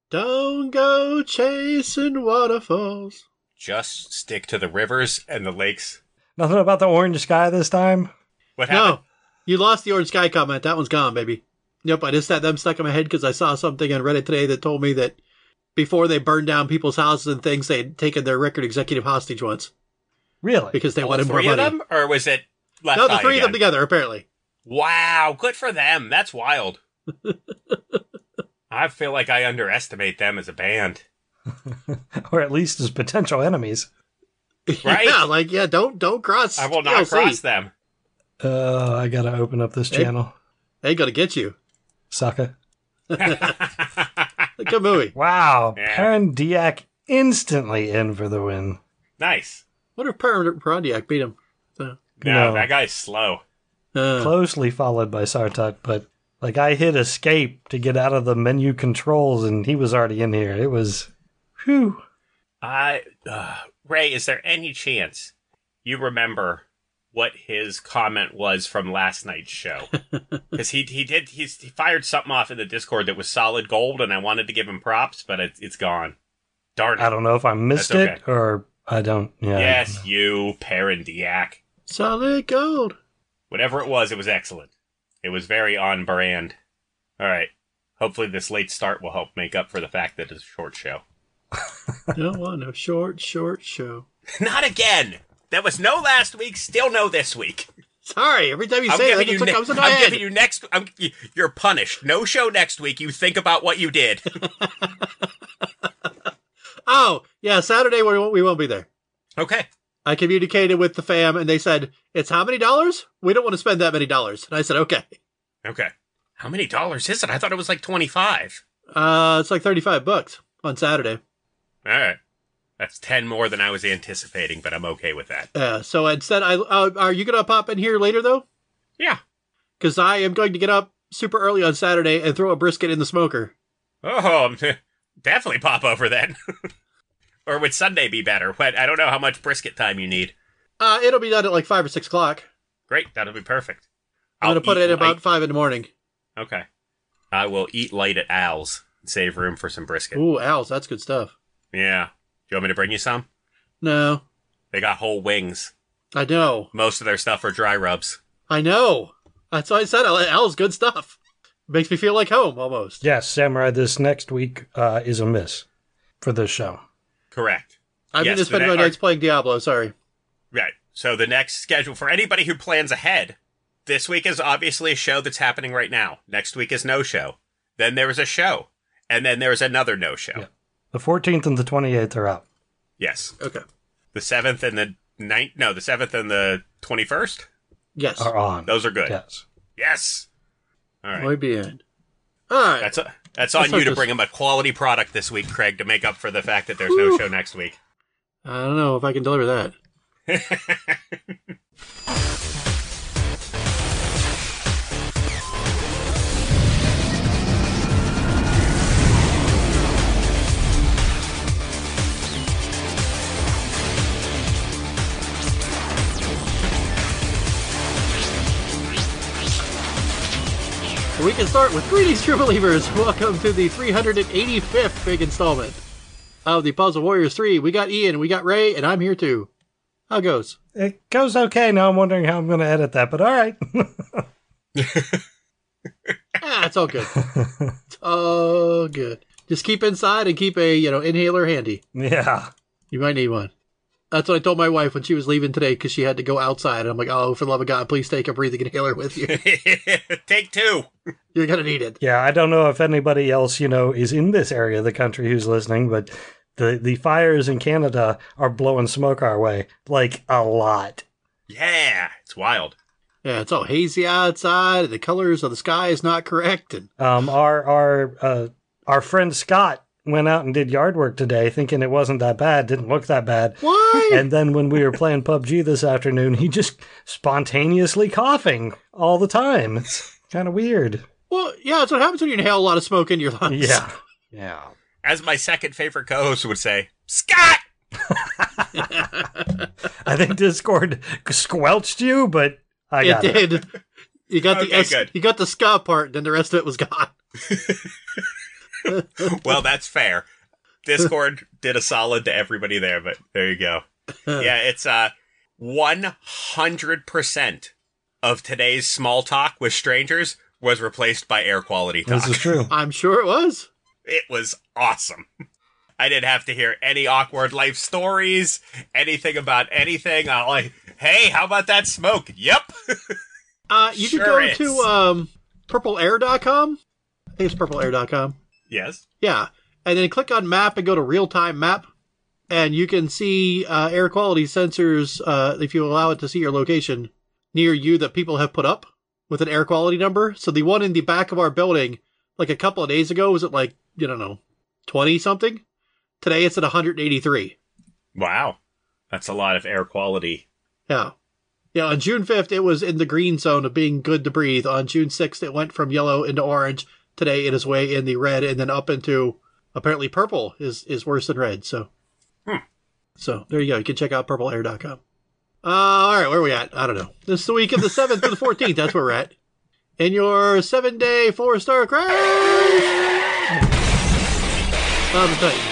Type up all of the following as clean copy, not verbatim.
Don't go chasing waterfalls. Just stick to the rivers and the lakes. Nothing about the orange sky this time? What happened? No, you lost the orange sky comment. That one's gone, baby. Nope, I just had them stuck in my head because I saw something on Reddit today that told me that before they burned down people's houses and things, they had taken their record executive hostage once. Really? Because they All wanted more three of money. them? Or was it Left No, the Eye three of them again? together, apparently. Wow, good for them. That's wild. I feel like I underestimate them as a band. Or at least as potential enemies. Right? Yeah, don't cross. I will not TLC. cross them. I gotta open up this channel. They gotta get you. Sucker. Good movie. Wow. Yeah. Perrin Diak instantly in for the win. Nice. Wonder if Paradiac beat him. No, No. that guy's slow. Closely followed by Sartuk, but like I hit escape to get out of the menu controls and he was already in here. It was, whew. Ray, is there any chance you remember what his comment was from last night's show? Because he fired something off in the Discord that was solid gold, and I wanted to give him props, but it's gone. Darn it. I don't know if I missed That's it or I don't. Yeah. Yes, you, Parandiac. Solid gold. Whatever it was excellent. It was very on brand. All right. Hopefully this late start will help make up for the fact that it's a short show. Don't want no short show. Not again! There was no last week, still no this week. Sorry, every time you say that, it comes into my I'm head. giving you next. You're punished. No show next week. You think about what you did. Oh, yeah, Saturday we won't be there. Okay. I communicated with the fam, and they said, it's how many dollars? We don't want to spend that many dollars. And I said, okay. Okay. How many dollars is it? I thought it was like 25. It's like $35 on Saturday. All right. That's 10 more than I was anticipating, but I'm okay with that. So instead, are you going to pop in here later, though? Yeah. Because I am going to get up super early on Saturday and throw a brisket in the smoker. Oh, definitely pop over then. Or would Sunday be better? I don't know how much brisket time you need. It'll be done at like 5 or 6 o'clock. Great. That'll be perfect. I'm going to put it in about 5 in the morning. Okay. I will eat light at Al's and save room for some brisket. Ooh, Al's, that's good stuff. Yeah. Do you want me to bring you some? No. They got whole wings. I know. Most of their stuff are dry rubs. I know. That's why I said Al's good stuff. Makes me feel like home, almost. Yes, Samurai, this next week is a miss for this show. Correct. I'm going to spend my nights playing Diablo, sorry. Right. So the next schedule, for anybody who plans ahead, this week is obviously a show that's happening right now. Next week is no show. Then there is a show. And then there's another no show. Yeah. The 14th and the 28th are out. Yes. Okay. The 7th and the 9th, no, the 7th and the 21st? Yes. Are on. Those are good. Yes. Yes. All right. Muy bien. All right. That's on you to bring him a quality product this week, Craig, to make up for the fact that there's no show next week. I don't know if I can deliver that. We can start with greetings, true believers. Welcome to the 385th big installment of the Puzzle Warriors 3. We got Ian, we got Ray, and I'm here too. How it goes? It goes okay. Now I'm wondering how I'm going to edit that, but all right. It's all good. It's all good. Just keep inside and keep a, inhaler handy. Yeah. You might need one. That's what I told my wife when she was leaving today because she had to go outside. And I'm like, oh, for the love of God, please take a breathing inhaler with you. Take 2. You're going to need it. Yeah, I don't know if anybody else, is in this area of the country who's listening, but the fires in Canada are blowing smoke our way. Like, a lot. Yeah. It's wild. Yeah, it's all hazy outside. And the colors of the sky is not correct. And Our friend Scott went out and did yard work today thinking it wasn't that bad, didn't look that bad. What? And then when we were playing PUBG this afternoon, he just spontaneously coughing all the time. It's kind of weird. Well, yeah, that's what happens when you inhale a lot of smoke into your lungs. Yeah. Yeah. As my second favorite co-host would say, Scott! I think Discord squelched you, but I got it. Did. You got Okay, good. you got the ska part, then the rest of it was gone. Well, that's fair. Discord did a solid to everybody there, but there you go. Yeah, it's 100% of today's small talk with strangers was replaced by air quality talk. This is true. I'm sure it was. It was awesome. I didn't have to hear any awkward life stories, anything about anything. I'm like, hey, how about that smoke? Yep. You Sure could go is. to purpleair.com. I think it's purpleair.com. Yes. Yeah. And then click on map and go to real-time map. And you can see air quality sensors, if you allow it to see your location, near you that people have put up with an air quality number. So the one in the back of our building, like a couple of days ago, was at like, 20-something. Today it's at 183. Wow. That's a lot of air quality. Yeah. Yeah, on June 5th, it was in the green zone of being good to breathe. On June 6th, it went from yellow into orange. Today, it is way in the red, and then up into, apparently, purple is worse than red. So, So, there you go. You can check out purpleair.com. All right, where are we at? I don't know. This is the week of the 7th to the 14th. That's where we're at. In your 7-day 4-star crash on the Titans.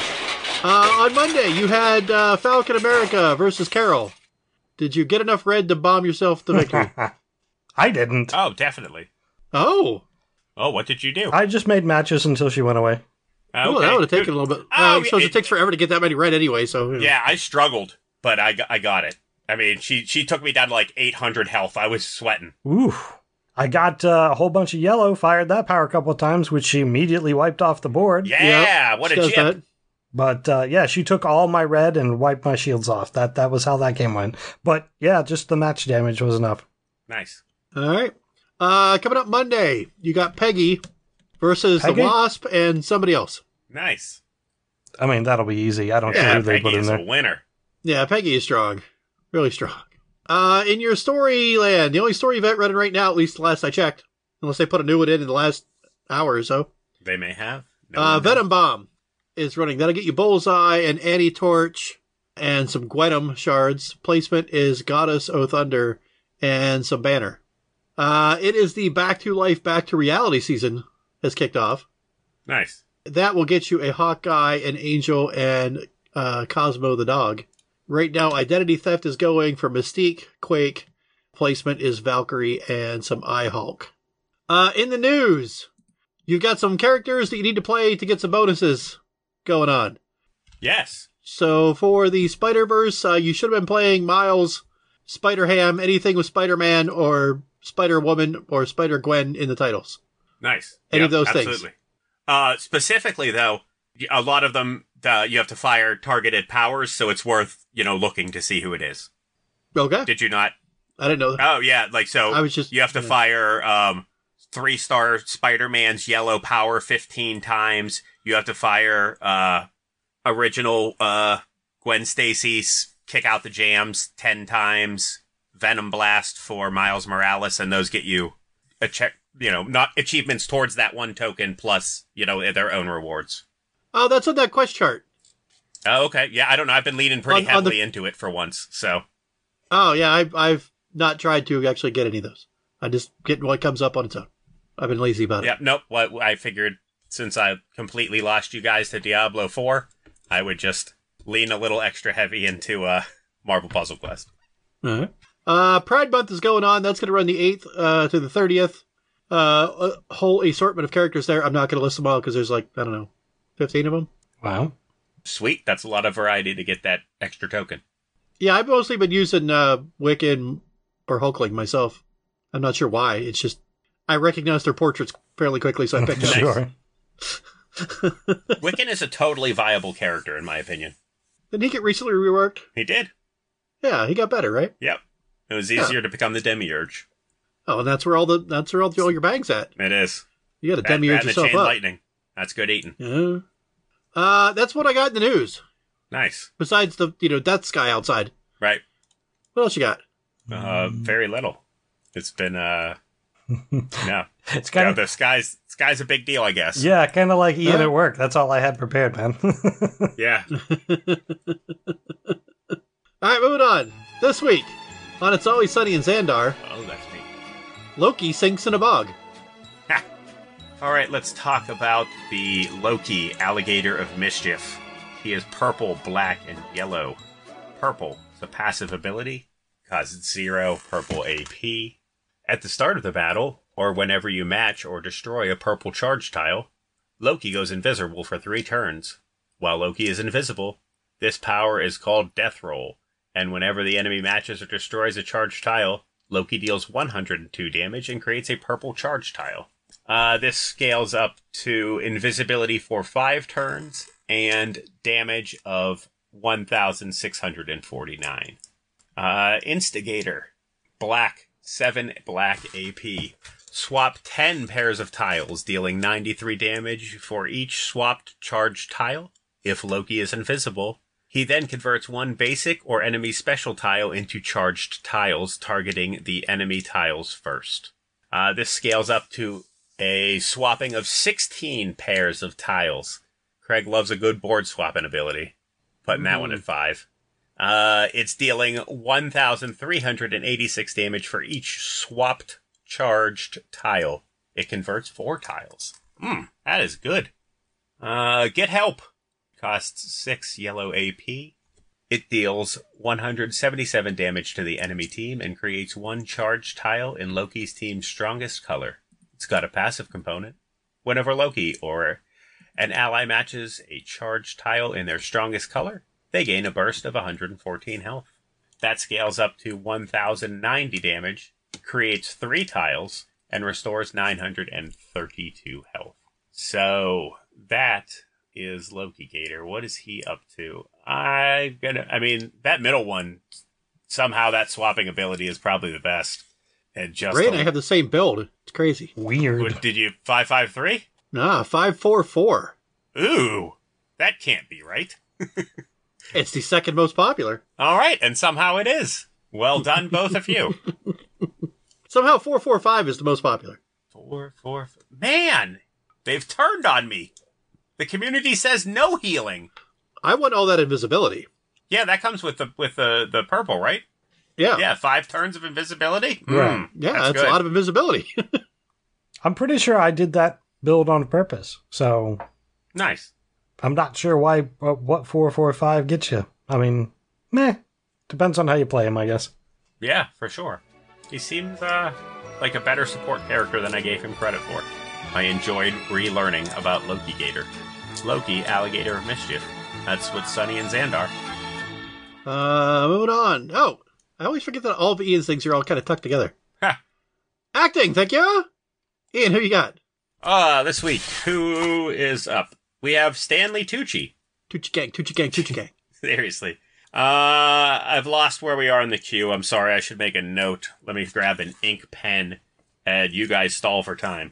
On Monday, you had Falcon America versus Carol. Did you get enough red to bomb yourself to victory? I didn't. Oh, definitely. Oh, what did you do? I just made matches until she went away. well, Okay, that would have taken good. a little bit. Oh, I suppose it- it takes forever to get that many red anyway, so... Yeah, I struggled, but I got it. I mean, she took me down to like 800 health. I was sweating. Ooh. I got a whole bunch of yellow, fired that power a couple of times, which she immediately wiped off the board. Yeah, what a she does chip. that. But yeah, she took all my red and wiped my shields off. That was how that game went. But yeah, just the match damage was enough. Nice. All right. Coming up Monday, you got Peggy versus Peggy? the Wasp and somebody else. Nice. I mean, that'll be easy. I don't care Yeah, who they Peggy put in is there. a winner. Yeah, Peggy is strong. Really strong. In your storyland, the only story event running right now, at least the last I checked, unless they put a new one in the last hour or so, They may have. No one knows. Venom Bomb is running. That'll get you Bullseye and Anti-Torch and some Gwenum shards. Placement is Goddess O Thunder and some Banner. It is the Back to Life, Back to Reality season has kicked off. Nice. That will get you a Hawkeye, an Angel, and Cosmo the dog. Right now, Identity Theft is going for Mystique, Quake. Placement is Valkyrie and some Eye-Hulk. In the news, you've got some characters that you need to play to get some bonuses going on. Yes. So for the Spider-Verse, you should have been playing Miles, Spider-Ham, anything with Spider-Man or Spider-Woman or Spider-Gwen in the titles. Nice. Any of those absolutely. things. Specifically, though, a lot of them, you have to fire targeted powers, so it's worth, looking to see who it is. Okay. Did you not? I didn't know that. Oh, yeah. So I was just... you have to fire 3-star Spider-Man's yellow power 15 times. You have to fire original Gwen Stacy's Kick Out the Jams 10 times. Venom Blast for Miles Morales, and those get you a check, not achievements towards that one token plus, their own rewards. Oh, that's on that quest chart. Oh, okay. Yeah, I don't know. I've been leaning pretty On the- heavily into it for once, so. Oh, yeah, I've not tried to actually get any of those. I just get what comes up on its own. I've been lazy about it. Yeah, nope. What I figured, since I completely lost you guys to Diablo 4, I would just lean a little extra heavy into Marvel Puzzle Quest. All right. Pride Month is going on. That's going to run the 8th to the 30th. A whole assortment of characters there. I'm not going to list them all because there's 15 of them. Wow. Sweet. That's a lot of variety to get that extra token. Yeah, I've mostly been using Wiccan or Hulkling myself. I'm not sure why. It's just I recognize their portraits fairly quickly, so I picked it up. Sure. Wiccan is a totally viable character, in my opinion. Didn't he get recently reworked? He did. Yeah, he got better, right? Yep. It was easier to become the Demiurge. Oh, and that's where all your bangs at. It is. You got to That demiurge and the yourself chain up. lightning. That's good eating. Yeah. That's what I got in the news. Nice. Besides Besides the death sky outside. Right. What else you got? Very little. It's been no. It's kind of The sky's a big deal, I guess. yeah, kind of like Ian Huh? at work. That's all I had prepared, man. Yeah. All right, moving on. This week, on It's Always Sunny in Xandar, Oh, that's me. Loki sinks in a bog. All right, let's talk about the Loki, Alligator of Mischief. He is purple, black, and yellow. Purple is a passive ability, causes 0 purple AP. At the start of the battle, or whenever you match or destroy a purple charge tile, Loki goes invisible for 3 turns. While Loki is invisible, this power is called Death Roll, and whenever the enemy matches or destroys a charged tile, Loki deals 102 damage and creates a purple charge tile. This scales up to invisibility for 5 turns and damage of 1,649. Instigator, black, 7 black AP. Swap 10 pairs of tiles, dealing 93 damage for each swapped charged tile. If Loki is invisible, he then converts 1 basic or enemy special tile into charged tiles, targeting the enemy tiles first. This scales up to a swapping of 16 pairs of tiles. Craig loves a good board swapping ability. Putting that one at 5. It's dealing 1,386 damage for each swapped charged tile. It converts 4 tiles. That is good. Get Help. Costs 6 yellow AP. It deals 177 damage to the enemy team and creates 1 charged tile in Loki's team's strongest color. It's got a passive component. Whenever Loki or an ally matches a charged tile in their strongest color, they gain a burst of 114 health. That scales up to 1,090 damage, creates 3 tiles, and restores 932 health. So that is Loki Gator. What is he up to? That middle one, somehow that swapping ability is probably the best. And just Ray and I have the same build. It's crazy. Weird. Did you 553? Nah, 544. Ooh, that can't be right. It's the second most popular. All right, and somehow it is. Well done, both of you. Somehow 445 is the most popular. 4. Man, they've turned on me. The community says no healing. I want all that invisibility. Yeah, that comes with the purple, right? Yeah. Yeah, 5 turns of invisibility. Right. Yeah, that's a lot of invisibility. I'm pretty sure I did that build on purpose. So Nice. I'm not sure what 445 gets you. I mean, depends on how you play him, I guess. Yeah, for sure. He seems like a better support character than I gave him credit for. I enjoyed relearning about Loki Gator. Loki, Alligator of Mischief. That's what Sunny and Xandar. Moving on. Oh, I always forget that all of Ian's things are all kind of tucked together. Ha. Acting, thank you. Ian, who you got? This week, who is up? We have Stanley Tucci. Tucci gang, Tucci gang, Tucci gang. Seriously. I've lost where we are in the queue. I'm sorry, I should make a note. Let me grab an ink pen, and you guys stall for time.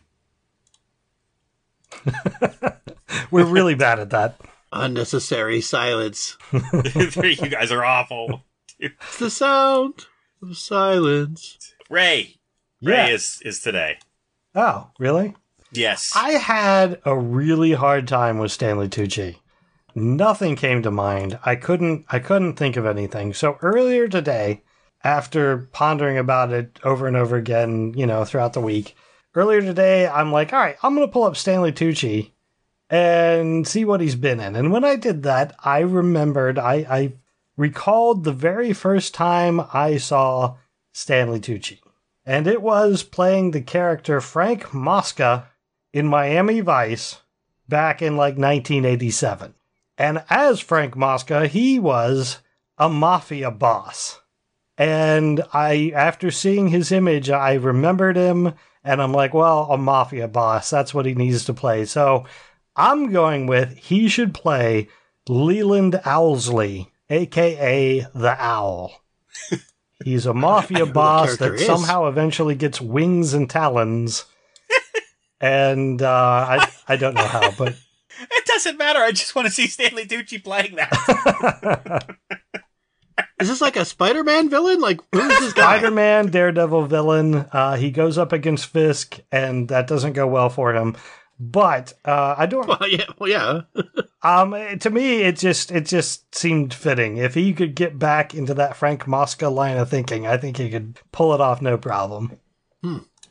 We're really bad at that. Unnecessary silence. You guys are awful. It's the sound of silence. Ray. Yeah. Ray is today. Oh, really? Yes. I had a really hard time with Stanley Tucci. Nothing came to mind. I couldn't think of anything. So earlier today, after pondering about it over and over again, throughout the week, earlier today, I'm like, all right, I'm going to pull up Stanley Tucci and see what he's been in. And when I did that, I remembered, I recalled the very first time I saw Stanley Tucci. And it was playing the character Frank Mosca in Miami Vice back in 1987. And as Frank Mosca, he was a mafia boss. And after seeing his image, I remembered him, and I'm like, well, a mafia boss, that's what he needs to play. So I'm going with he should play Leland Owlsley, a.k.a. the Owl. He's a mafia boss that somehow eventually gets wings and talons. And I don't know how, but... It doesn't matter. I just want to see Stanley Tucci playing that. Is this like a Spider-Man villain? Like, who is this guy? Spider-Man, Daredevil villain. He goes up against Fisk, and that doesn't go well for him. But I don't... Well, yeah. To me, it just seemed fitting. If he could get back into that Frank Mosca line of thinking, I think he could pull it off no problem.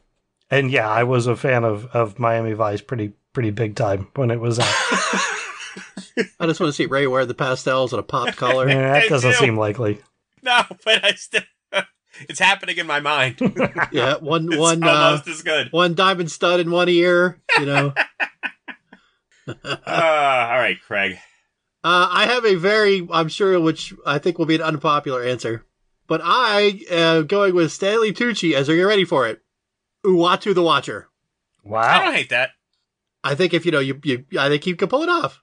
And yeah, I was a fan of Miami Vice pretty big time when it was out. I just want to see Ray wear the pastels and a popped collar. Yeah, that I doesn't do. seem likely. No, but I still. It's happening in my mind. Yeah, one Almost as good. one diamond stud in one ear. You know. All right, Craig. I have a very, I'm sure, which I think will be an unpopular answer, but I am going with Stanley Tucci as we get ready for it. Uatu the Watcher. I Wow. don't hate that. I think if you I think you can pull it off.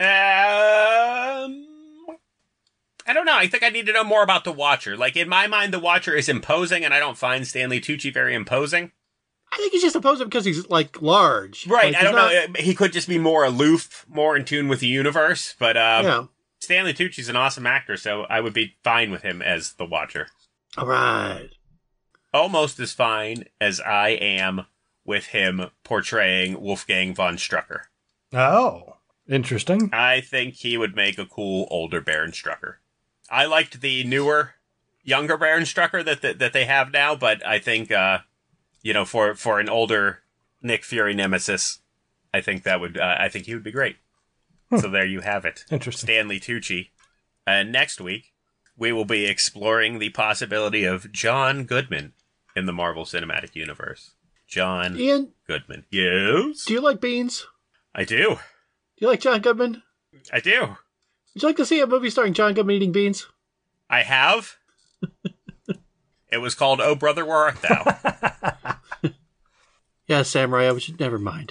I don't know. I think I need to know more about the Watcher. Like, in my mind, the Watcher is imposing, and I don't find Stanley Tucci very imposing. I think he's just opposing because he's like large. Right. Like, I don't he's know. He could just be more aloof, more in tune with the universe. But Yeah. Stanley Tucci's an awesome actor, so I would be fine with him as the Watcher. All right. Almost as fine as I am with him portraying Wolfgang von Strucker. Oh, interesting. I think he would make a cool older Baron Strucker. I liked the newer, younger Baron Strucker that they have now, but I think for an older Nick Fury nemesis, I think he would be great. So there you have it. Interesting. Stanley Tucci. And next week, we will be exploring the possibility of John Goodman in the Marvel Cinematic Universe. John Ian, Goodman. Yes? do you like beans? I do. Do you like John Goodman? I do. Would you like to see a movie starring John Goodman eating beans? I have. It was called Oh Brother, Where Art Thou? Yeah, Samurai, never mind.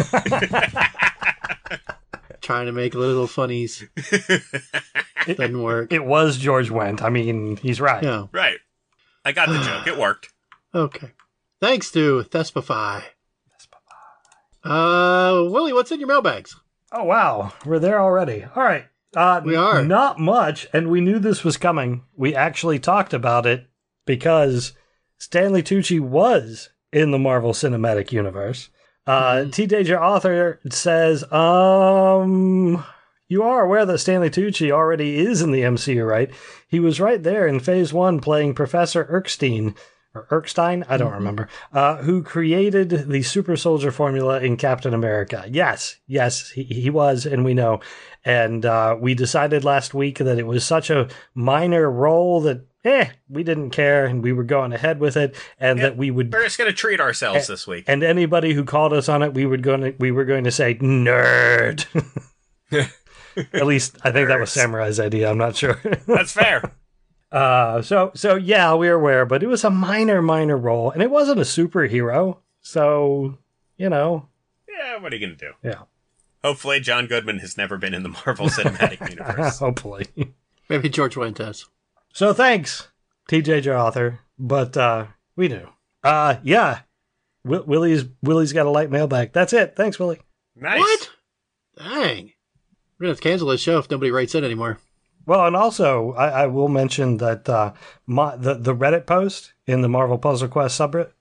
Trying to make little funnies. Doesn't work. It was George Wendt. I mean, he's right. Yeah. Right. I got the joke. It worked. Okay. Thanks to Thespify. Willie, what's in your mailbags? Oh, wow. We're there already. All right. We are. Not much, and we knew this was coming. We actually talked about it because Stanley Tucci was in the Marvel Cinematic Universe. T. Danger Author says, you are aware that Stanley Tucci already is in the MCU, right? He was right there in Phase 1 playing Professor Erskine, or Erskine, I don't remember, who created the super soldier formula in Captain America. Yes, he was, and we know. And we decided last week that it was such a minor role that, we didn't care, and we were going ahead with it, and that we would... We're just going to treat ourselves this week. And anybody who called us on it, we were going to say, nerd. At least, I think that was Samurai's idea, I'm not sure. That's fair. So yeah, we're aware, but it was a minor role, and it wasn't a superhero, so, Yeah, what are you going to do? Yeah. Hopefully John Goodman has never been in the Marvel Cinematic Universe. Hopefully. Maybe George Wendt has. So thanks, TJJ Author, but we knew. Yeah, Willie's got a light mailbag. That's it. Thanks, Willie. Nice. What? Dang. We're going to have to cancel this show if nobody writes in anymore. Well, and also, I will mention that the Reddit post in the Marvel Puzzle Quest subreddit,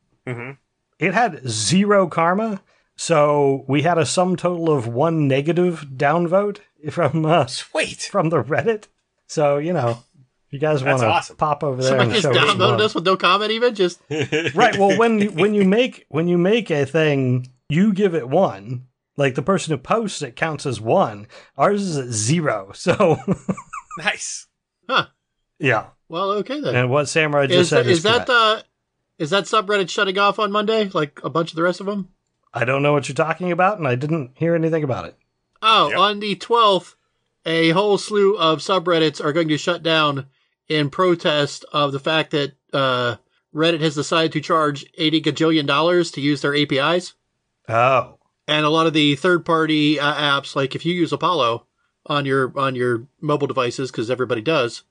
it had 0 karma, so we had a sum total of 1 negative downvote Sweet. from the Reddit. So, if you guys want to awesome. pop over there Somebody and just show us downloaded love. us with no comment even? Just Right, well, when you make a thing, you give it 1. Like, the person who posts it counts as 1. Ours is at 0, so... Nice. Huh. Yeah. Well, okay then. And what Samurai just said is correct. Is that subreddit shutting off on Monday, like a bunch of the rest of them? I don't know what you're talking about, and I didn't hear anything about it. Oh, Yep. On the 12th, a whole slew of subreddits are going to shut down in protest of the fact that Reddit has decided to charge $80 gajillion to use their APIs. Oh. And a lot of the third-party apps, like if you use Apollo on your mobile devices, because everybody does,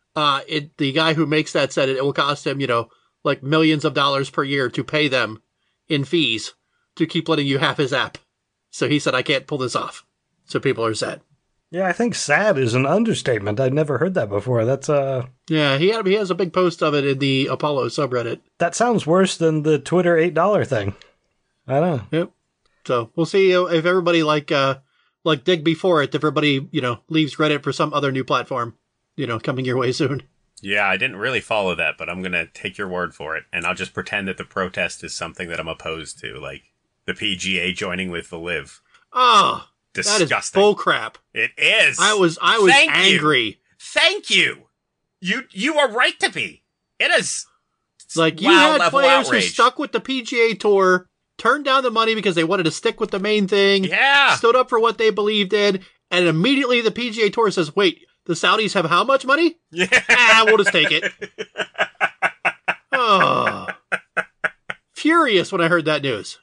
the guy who makes that said it will cost him, like millions of dollars per year to pay them in fees to keep letting you have his app. So he said, I can't pull this off. So people are sad. Yeah, I think sad is an understatement. I'd never heard that before. That's Yeah, he has a big post of it in the Apollo subreddit. that sounds worse than the Twitter $8 thing. I don't know. Yep. So we'll see if everybody like Dig before it, if everybody, leaves Reddit for some other new platform, coming your way soon. Yeah, I didn't really follow that, but I'm going to take your word for it, and I'll just pretend that the protest is something that I'm opposed to, like the PGA joining with the Live. Oh, Disgusting. that is bull crap. It is. I was Thank angry. You. Thank you. You are right to be. It is. Like, you had players who stuck with the PGA Tour, turned down the money because they wanted to stick with the main thing, stood up for what they believed in, and immediately the PGA Tour says, wait, the Saudis have how much money? Yeah. We'll just take it. Oh. Furious when I heard that news.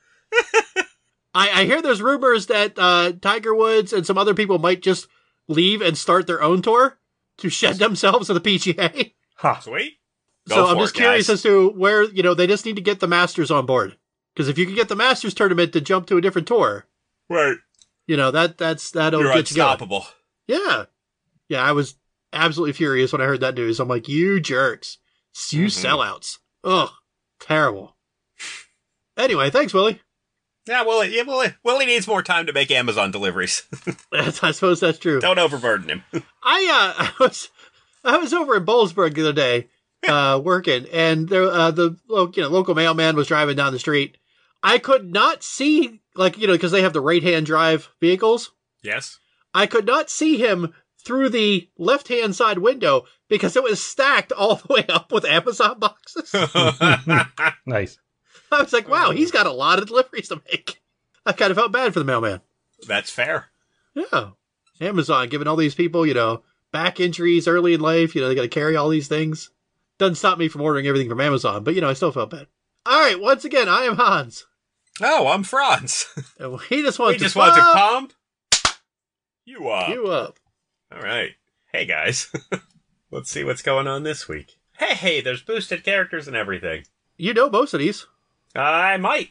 I hear there's rumors that Tiger Woods and some other people might just leave and start their own tour to shed themselves of the PGA. Huh. Sweet. So I'm just curious as to where, they just need to get the Masters on board. Because if you can get the Masters tournament to jump to a different tour, right? That'll You're get you unstoppable. going. Yeah, I was absolutely furious when I heard that news. I'm like, you jerks, you sellouts. Ugh, terrible. Anyway, thanks, Willie. Yeah, Willie needs more time to make Amazon deliveries. I suppose that's true. Don't overburden him. I was over in Bollesburg the other day. Working, and there, the local mailman was driving down the street. I could not see, because they have the right-hand drive vehicles. Yes. I could not see him through the left-hand side window because it was stacked all the way up with Amazon boxes. Nice. I was like, wow, he's got a lot of deliveries to make. I kind of felt bad for the mailman. That's fair. Yeah. Amazon giving all these people, back injuries early in life. They got to carry all these things. Doesn't stop me from ordering everything from Amazon, but, I still felt bad. All right, once again, I am Hans. Oh, I'm Franz. And we just want to pump you up. You up. All right. Hey, guys. Let's see what's going on this week. Hey, there's boosted characters and everything. You know most of these. I might.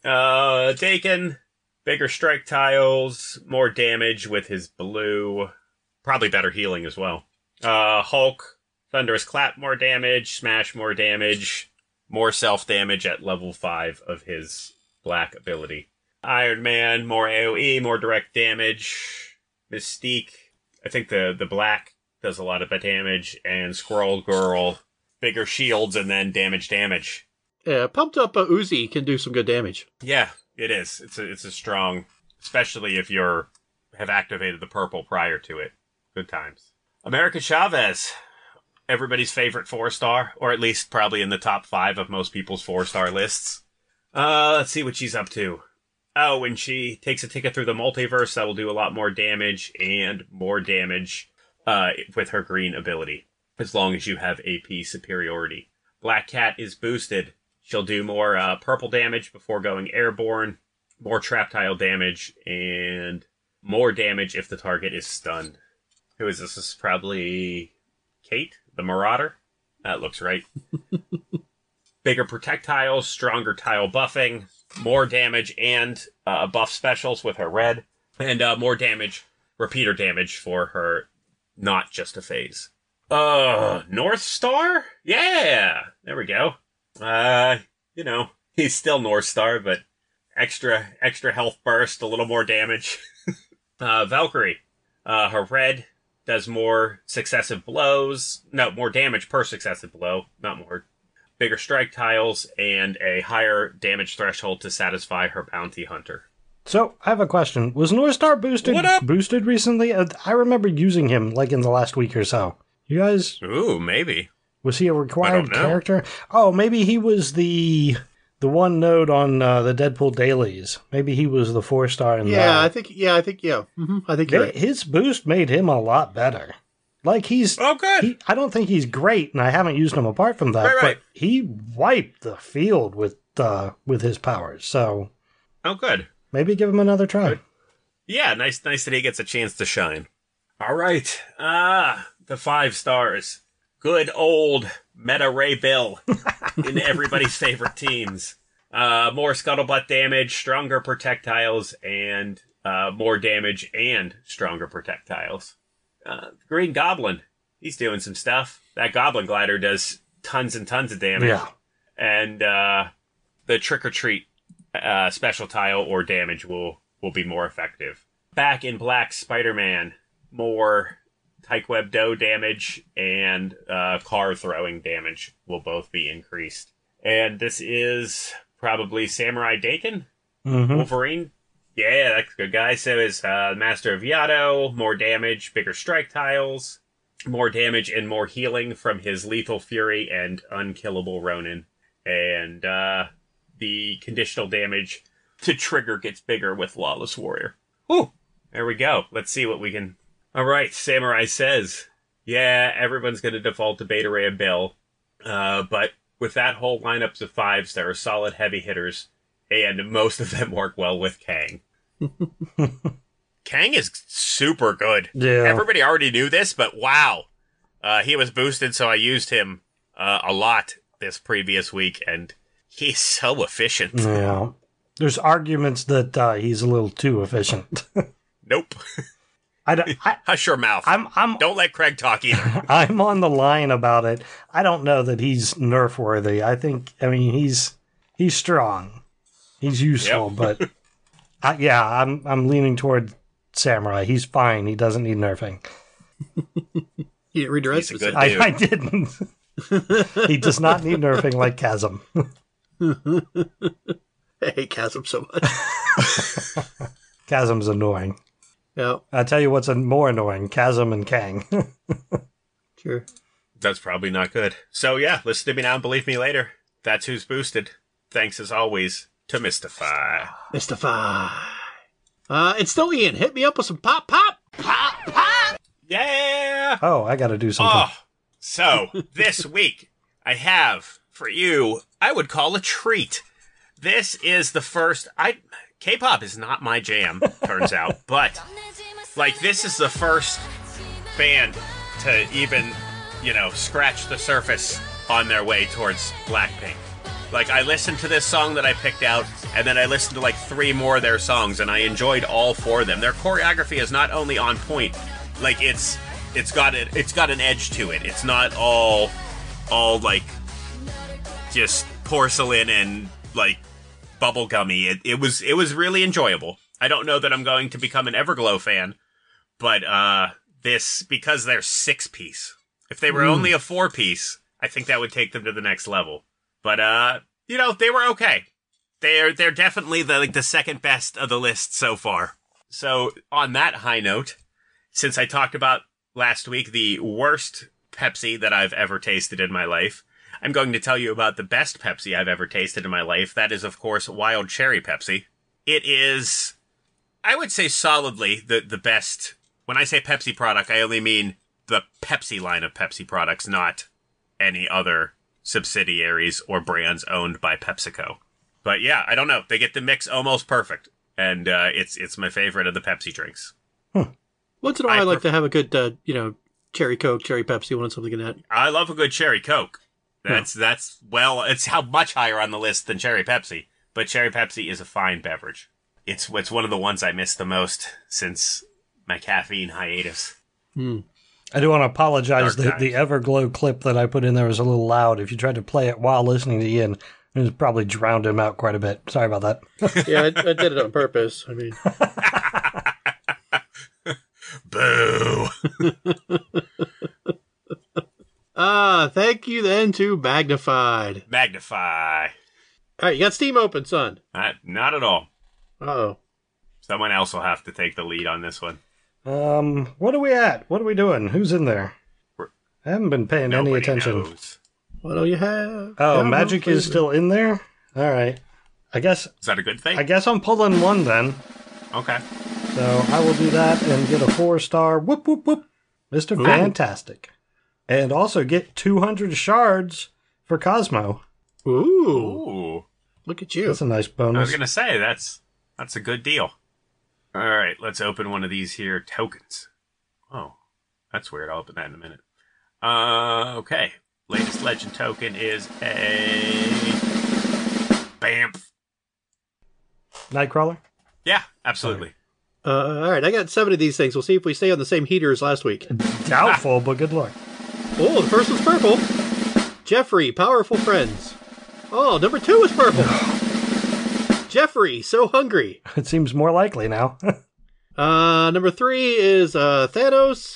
Dakin, bigger strike tiles, more damage with his blue. Probably better healing as well. Hulk. Thunderous Clap, more damage. Smash, more damage. More self-damage at level 5 of his black ability. Iron Man, more AoE, more direct damage. Mystique, I think the black does a lot of damage. And Squirrel Girl, bigger shields and then damage. Yeah, pumped up Uzi can do some good damage. Yeah, it is. It's a strong, especially if have activated the purple prior to it. Good times. America Chavez. Everybody's favorite 4-star, or at least probably in the top 5 of most people's 4-star lists. Let's see what she's up to. Oh, when she takes a ticket through the multiverse, that will do a lot more damage, and more damage with her green ability, as long as you have AP superiority. Black Cat is boosted. She'll do more purple damage before going airborne, more trap tile damage, and more damage if the target is stunned. Who is this? This is probably Kate, the Marauder. That looks right. Bigger projectiles, stronger tile buffing, more damage and buff specials with her red, and more damage, repeater damage for her not just a phase. North Star? Yeah! There we go. He's still North Star, but extra health burst, a little more damage. Valkyrie. Her red does more successive blows. No, more damage per successive blow. Not more. Bigger strike tiles and a higher damage threshold to satisfy her bounty hunter. So, I have a question. Was Northstar boosted recently? I remember using him, in the last week or so. You guys... Ooh, maybe. Was he a required character? Oh, maybe he was the one node on the Deadpool dailies. Maybe he was the 4-star in that. I think, Mm-hmm. I think you're right. His boost made him a lot better. He's... Oh, good. I don't think he's great, and I haven't used him apart from that, right. but he wiped the field with his powers, so... Oh, good. Maybe give him another try. Good. Yeah, nice that he gets a chance to shine. All right. The 5 stars. Good old Meta Ray Bill in everybody's favorite teams. More scuttlebutt damage, stronger projectiles, and more damage and stronger projectiles. Green Goblin, he's doing some stuff. That Goblin Glider does tons and tons of damage. Yeah. And the Trick or Treat special tile or damage will be more effective. Back in Black Spider-Man, more Taekwondo damage and car throwing damage will both be increased. And this is probably Samurai Dakin? Mm-hmm. Wolverine? Yeah, that's a good guy. So is Master of Yado, more damage, bigger strike tiles, more damage and more healing from his Lethal Fury and Unkillable Ronin. And the conditional damage to trigger gets bigger with Lawless Warrior. Whew! There we go. Let's see what we can... Alright, Samurai says, yeah, everyone's going to default to Beta Ray and Bill, but with that whole lineups of 5s, there are solid heavy hitters, and most of them work well with Kang. Kang is super good. Yeah. Everybody already knew this, but wow. He was boosted, so I used him a lot this previous week, and he's so efficient. Yeah. There's arguments that he's a little too efficient. Nope. Hush your mouth. Don't let Craig talk either. I'm on the line about it. I don't know that he's nerf worthy. I mean, he's strong. He's useful, Yep. but I'm leaning toward Samurai. He's fine. He doesn't need nerfing. You didn't read the rest He's of a it. good- I didn't. He does not need nerfing like Chasm. I hate Chasm so much. Chasm's annoying. Yeah, I'll tell you what's more annoying, Chasm and Kang. sure. That's probably not good. So yeah, listen to me now and believe me later. That's who's boosted. Thanks as always to Mystify. Mystify. It's still Ian. Hit me up with some pop. Yeah! Oh, I gotta do something. Oh, so this week I have for you, I would call a treat. This is the first, K-pop is not my jam, turns out, but like this is the first band to even, scratch the surface on their way towards Blackpink. Like I listened to this song that I picked out, and then I listened to like 3 more of their songs, and I enjoyed all 4 of them. Their choreography is not only on point, like it's got an edge to it. It's not all like just porcelain and like bubblegummy. It was really enjoyable. I don't know that I'm going to become an Everglow fan, but this, because they're 6-piece. If they were only a 4-piece, I think that would take them to the next level. But they were okay. They're definitely the second best of the list so far. So on that high note, since I talked about last week the worst Pepsi that I've ever tasted in my life, I'm going to tell you about the best Pepsi I've ever tasted in my life. That is, of course, Wild Cherry Pepsi. It is, I would say, solidly the best. When I say Pepsi product, I only mean the Pepsi line of Pepsi products, not any other subsidiaries or brands owned by PepsiCo. But yeah, I don't know. They get the mix almost perfect, and it's my favorite of the Pepsi drinks. Once in a while, I like to have a good, cherry Coke, cherry Pepsi, when it's something like that. I love a good cherry Coke. It's how much higher on the list than cherry Pepsi. But cherry Pepsi is a fine beverage. It's one of the ones I miss the most since my caffeine hiatus. I do want to apologize. Dark The Everglow clip that I put in there was a little loud. If you tried to play it while listening to Ian, it probably drowned him out quite a bit. Sorry about that. Yeah, I did it on purpose. I mean, Boo! thank you then to Magnified. Magnify. All right, you got Steam open, son. Not at all. Uh-oh. Someone else will have to take the lead on this one. What are we at? What are we doing? Who's in there? I haven't been paying any Nobody attention. knows. What do you have? Oh, Yeah, Magic is still in there? All right. Is that a good thing? I guess I'm pulling one then. Okay. So I will do that and get a 4-star. Whoop, whoop, whoop. Mr. Ooh. Fantastic. And also get 200 shards for Cosmo. Ooh, Ooh. look at you. That's a nice I was bonus. gonna say that's a good deal. All right, let's open one of these here tokens. Oh, that's weird. I'll open that in a minute. Okay. Latest legend token is a Bamf. Nightcrawler? Yeah, absolutely. All right, I got 7 of these things. We'll see if we stay on the same heater as last week. Doubtful, but good luck. Oh, the first one's purple. Jeffrey, Powerful Friends. Oh, number 2 is purple. Jeffrey, So Hungry. It seems more likely now. Number 3 is Thanos,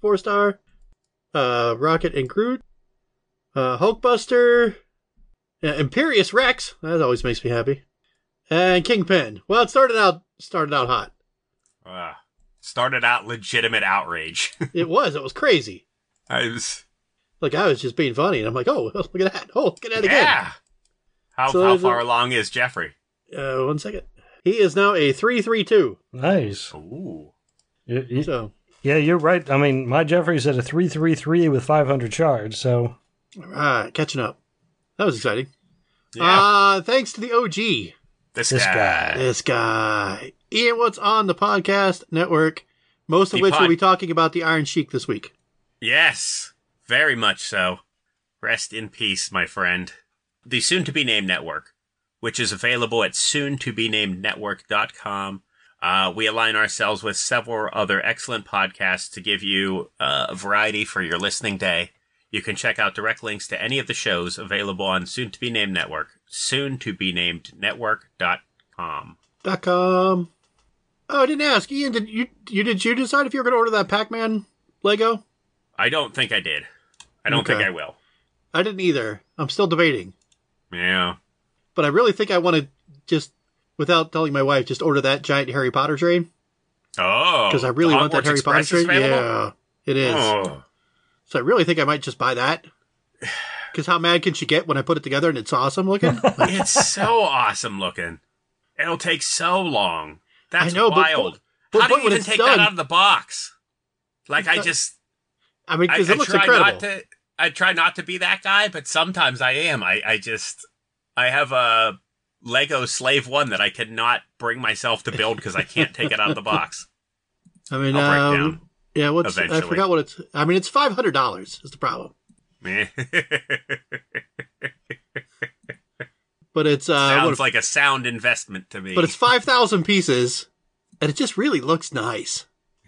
4-star. Rocket and Groot. Hulkbuster. Imperious Rex. That always makes me happy. And Kingpin. Well, it started out hot. Started out legitimate outrage. It was crazy. I was just being funny, and I'm like, oh, look at that. Oh, look at that again. Yeah. How far along is Jeffrey? 1 second. He is now a 332. Nice. Ooh. So, yeah, you're right. I mean, my Jeffrey's at a 333 with 500 shards, so. all right, catching up. That was exciting. Yeah. Thanks to the OG. This This guy. This guy. Ian, what's on the podcast network? Most of which we'll be talking about the Iron Sheik this week. Yes, very much so. Rest in peace, my friend. The soon-to-be-named network, which is available at soon-to-be-named-network.com. We align ourselves with several other excellent podcasts to give you a variety for your listening day. You can check out direct links to any of the shows available on soon-to-be-named network, soon-to-be-named-network.com. .com. Oh, I didn't ask. Ian, did you decide if you were going to order that Pac-Man Lego? I don't think I did. I don't think I will. I didn't either. I'm still debating. Yeah. But I really think I want to just, without telling my wife, just order that giant Harry Potter train. Oh. Because I really want that Harry Express Potter train. available? Yeah, it is. Oh. So I really think I might just buy that. Because how mad can she get when I put it together and it's awesome looking? It's so awesome looking. It'll take so long. That's I know, wild. but How do you when even it's take done- that out of the box? Like, I mean, because it looks try incredible. I try not to be that guy, but sometimes I am. I have a Lego Slave 1 that I cannot bring myself to build because I can't take it out of the box. I mean, I'll break down. Yeah, I Eventually. forgot what it's. I mean, it's $500 is the problem. But it's Sounds like a sound investment to me. but it's 5,000 pieces, and it just really looks nice.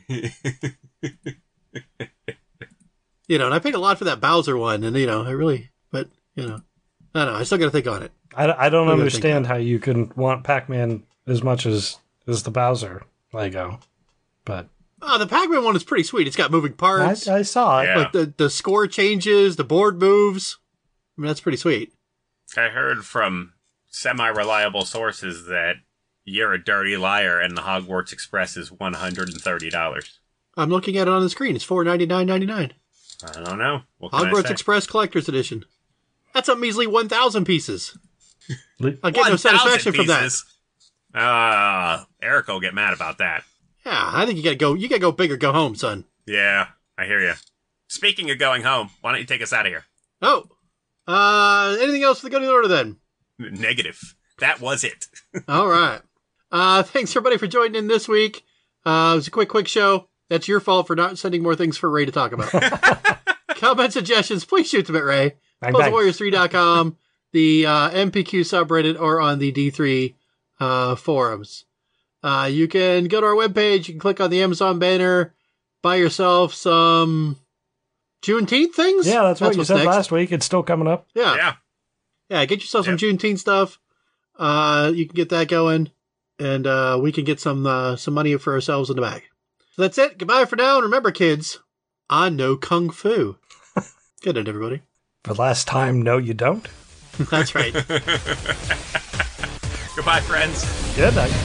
And I paid a lot for that Bowser one, and I really, but I don't know. I still got to think on it. I don't What do you understand how you can want Pac-Man as much as the Bowser Lego, but Oh, the Pac-Man one is pretty sweet. It's got moving parts. I saw it. Yeah. Like the score changes, the board moves. I mean, that's pretty sweet. I heard from semi-reliable sources that you're a dirty liar and the Hogwarts Express is $130. I'm looking at it on the screen. It's $499.99. I don't know. What can I Hogwarts say? Express Collector's Edition. That's a measly 1,000 pieces. Le- I get no 1,000 satisfaction from that. pieces. Eric will get mad about that. Yeah, I think you gotta go. You gotta go big or go home, son. Yeah, I hear you. Speaking of going home, why don't you take us out of here? Oh, anything else for the good order then? Negative. That was it. All right. Thanks everybody for joining in this week. It was a quick show. That's your fault for not sending more things for Ray to talk about. Comment suggestions, please shoot them at Ray. Bang, bang. PuzzleWarriors3.com, the MPQ subreddit, or on the D3 forums. You can go to our webpage. You can click on the Amazon banner, buy yourself some Juneteenth things. Yeah, that's what you what's said next. last week. It's still coming up. Yeah, get yourself some Juneteenth stuff. You can get that going, and we can get some money for ourselves in the bag. So that's it. Goodbye for now, and remember, kids, I know Kung Fu. Good night, everybody. For last time, no, you don't. That's right. Goodbye, friends. Good night.